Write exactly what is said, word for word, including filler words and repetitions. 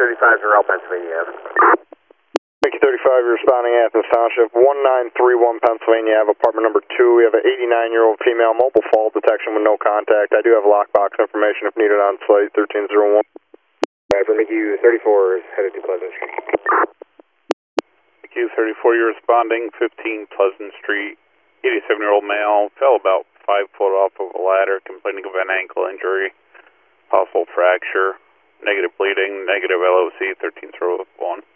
thirty-five, Zorel, Pennsylvania Ave. Mickey thirty-five, you're responding Athens Township, one nine three one Pennsylvania Ave, apartment number two. We have an eighty-nine-year-old female, mobile fall detection with no contact. I do have lockbox information if needed on site, thirteen oh one. Alright, for Mickey thirty-four is headed to Pleasant Street. Mickey thirty-four, you're responding, fifteen Pleasant Street. eighty-seven-year-old male, fell about five foot off of a ladder, complaining of an ankle injury, possible fracture, negative bleeding, negative L O C, thirteen oh one.